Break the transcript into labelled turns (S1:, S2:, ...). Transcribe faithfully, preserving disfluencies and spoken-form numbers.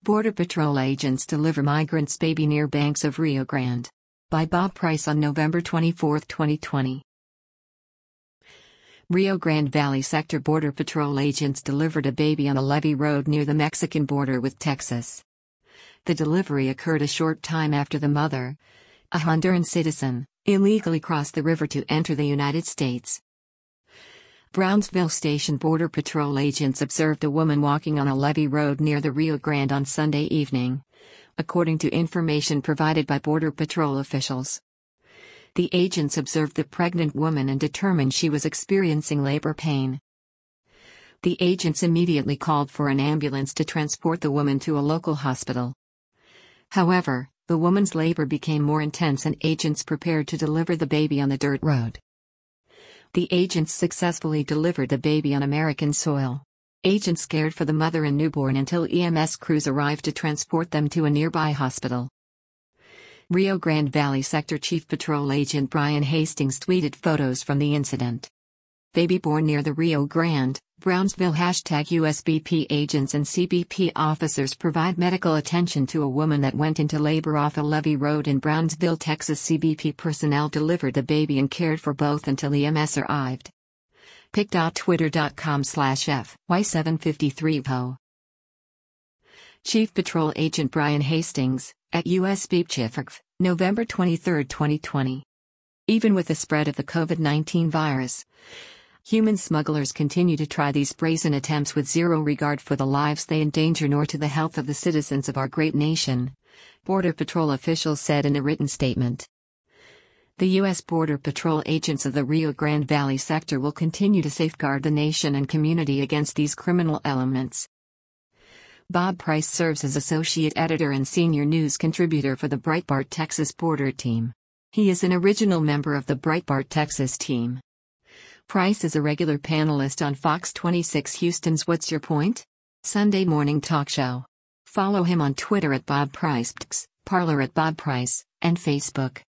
S1: Border Patrol agents deliver migrants' baby near banks of Rio Grande. By Bob Price on November twenty-fourth, twenty twenty. Rio Grande Valley Sector Border Patrol agents delivered a baby on a levee road near the Mexican border with Texas. The delivery occurred a short time after the mother, a Honduran citizen, illegally crossed the river to enter the United States. Brownsville Station Border Patrol agents observed a woman walking on a levee road near the Rio Grande on Sunday evening, according to information provided by Border Patrol officials. The agents observed the pregnant woman and determined she was experiencing labor pain. The agents immediately called for an ambulance to transport the woman to a local hospital. However, the woman's labor became more intense and agents prepared to deliver the baby on the dirt road. The agents successfully delivered the baby on American soil. Agents cared for the mother and newborn until E M S crews arrived to transport them to a nearby hospital. Rio Grande Valley Sector Chief Patrol Agent Brian Hastings tweeted photos from the incident. Baby born near the Rio Grande, Brownsville. Hashtag U S B P agents and C B P officers provide medical attention to a woman that went into labor off a levee road in Brownsville, Texas. C B P personnel delivered the baby and cared for both until E M S arrived. pic dot twitter dot com slash F Y seven fifty-three V O. Chief Patrol Agent Brian Hastings, at U S B P Chief, November twenty-third, twenty twenty. Even with the spread of the COVID nineteen virus, human smugglers continue to try these brazen attempts with zero regard for the lives they endanger nor to the health of the citizens of our great nation, Border Patrol officials said in a written statement. The U S Border Patrol agents of the Rio Grande Valley sector will continue to safeguard the nation and community against these criminal elements. Bob Price serves as associate editor and senior news contributor for the Breitbart Texas Border Team. He is an original member of the Breitbart Texas team. Price is a regular panelist on Fox twenty-six Houston's What's Your Point? Sunday morning talk show. Follow him on Twitter at Bob Price, Parler at Bob Price, and Facebook.